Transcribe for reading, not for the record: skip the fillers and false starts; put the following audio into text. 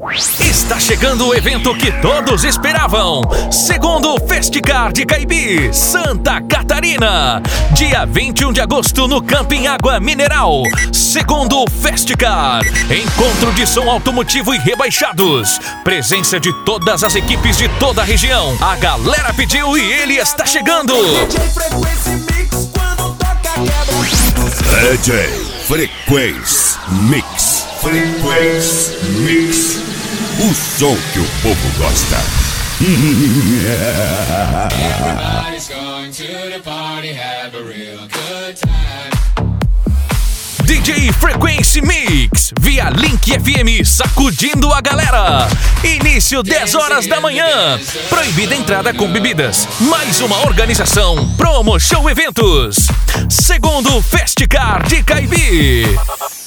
Está chegando o evento que todos esperavam. Segundo Festicar de Caibi, Santa Catarina. Dia 21 de agosto no Camping Água Mineral. Segundo Festicar. Encontro de som automotivo e rebaixados. Presença de todas as equipes de toda a região. A galera pediu e ele está chegando. DJ Frequency Mix. Frequency Mix. O som que o povo gosta. Everybody's going to the party, have a real good time. DJ Frequency Mix, via Link FM, sacudindo a galera. Início 10 horas da manhã. Proibida entrada com bebidas. Mais uma organização Promo Show Eventos. Segundo Festicar de Caibi.